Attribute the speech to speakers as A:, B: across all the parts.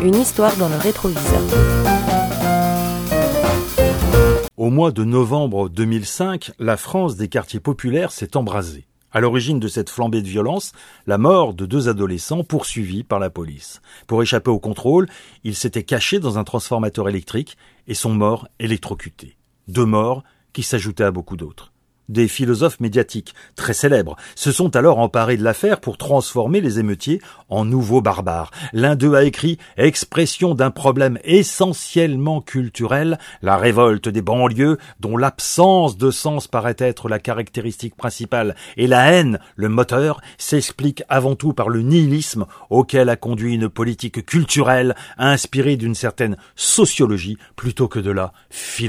A: Une histoire dans le rétroviseur.
B: Au mois de novembre 2005, la France des quartiers populaires s'est embrasée. À l'origine de cette flambée de violence, la mort de 2 adolescents poursuivis par la police. Pour échapper au contrôle, ils s'étaient cachés dans un transformateur électrique et sont morts électrocutés. 2 morts qui s'ajoutaient à beaucoup d'autres. Des philosophes médiatiques très célèbres se sont alors emparés de l'affaire pour transformer les émeutiers en nouveaux barbares. L'un d'eux a écrit « Expression d'un problème essentiellement culturel, la révolte des banlieues dont l'absence de sens paraît être la caractéristique principale et la haine, le moteur, s'explique avant tout par le nihilisme auquel a conduit une politique culturelle inspirée d'une certaine sociologie plutôt que de la philosophie ».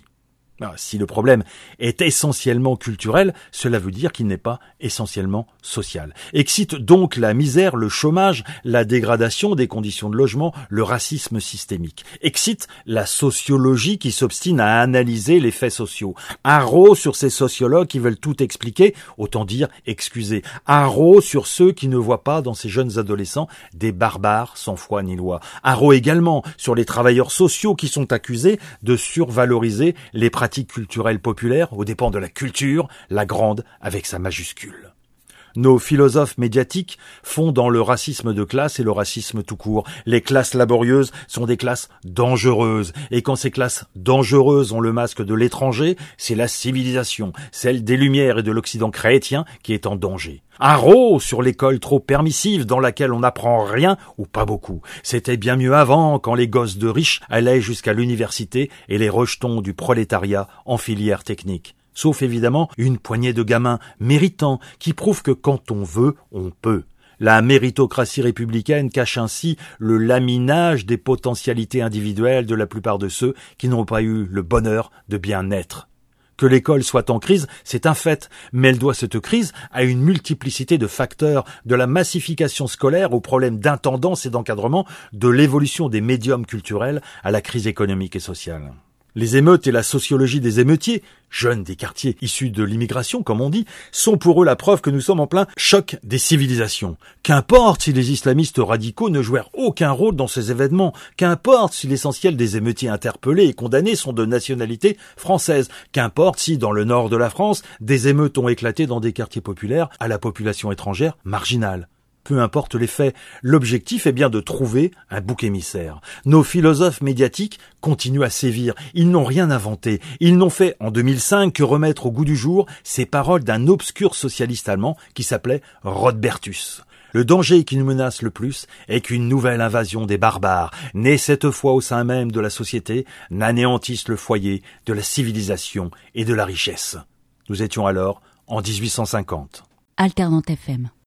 B: Si le problème est essentiellement culturel, cela veut dire qu'il n'est pas essentiellement social. Excite donc la misère, le chômage, la dégradation des conditions de logement, le racisme systémique. Excite la sociologie qui s'obstine à analyser les faits sociaux. Haro sur ces sociologues qui veulent tout expliquer, autant dire excuser. Haro sur ceux qui ne voient pas dans ces jeunes adolescents des barbares sans foi ni loi. Haro également sur les travailleurs sociaux qui sont accusés de survaloriser les pratiques culturelle populaire aux dépens de la culture, la grande avec sa majuscule. Nos philosophes médiatiques font dans le racisme de classe et le racisme tout court. Les classes laborieuses sont des classes dangereuses. Et quand ces classes dangereuses ont le masque de l'étranger, c'est la civilisation, celle des Lumières et de l'Occident chrétien, qui est en danger. Haro sur l'école trop permissive dans laquelle on n'apprend rien ou pas beaucoup. C'était bien mieux avant, quand les gosses de riches allaient jusqu'à l'université et les rejetons du prolétariat en filière technique. Sauf évidemment une poignée de gamins méritants qui prouvent que quand on veut, on peut. La méritocratie républicaine cache ainsi le laminage des potentialités individuelles de la plupart de ceux qui n'ont pas eu le bonheur de bien naître. Que l'école soit en crise, c'est un fait, mais elle doit cette crise à une multiplicité de facteurs, de la massification scolaire aux problèmes d'intendance et d'encadrement, de l'évolution des médiums culturels à la crise économique et sociale. Les émeutes et la sociologie des émeutiers, jeunes des quartiers issus de l'immigration, comme on dit, sont pour eux la preuve que nous sommes en plein choc des civilisations. Qu'importe si les islamistes radicaux ne jouèrent aucun rôle dans ces événements, qu'importe si l'essentiel des émeutiers interpellés et condamnés sont de nationalité française, qu'importe si, dans le nord de la France, des émeutes ont éclaté dans des quartiers populaires à la population étrangère marginale. Peu importe les faits, l'objectif est bien de trouver un bouc émissaire. Nos philosophes médiatiques continuent à sévir. Ils n'ont rien inventé. Ils n'ont fait, en 2005, que remettre au goût du jour ces paroles d'un obscur socialiste allemand qui s'appelait Rodbertus. Le danger qui nous menace le plus est qu'une nouvelle invasion des barbares, née cette fois au sein même de la société, n'anéantisse le foyer de la civilisation et de la richesse. Nous étions alors en 1850.
C: Alternante FM.